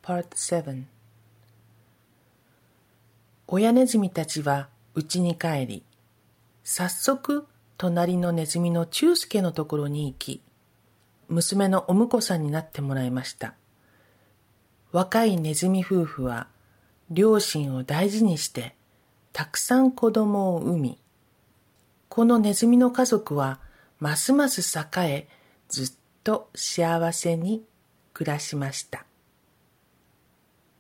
Part 7親ネズミたちは家に帰り、早速隣のネズミのチュウスケのところに行き、娘のお婿さんになってもらいました。若いネズミ夫婦は両親を大事にしてたくさん子供を産み、このネズミの家族はますます栄え、ずっと幸せに暮らしました。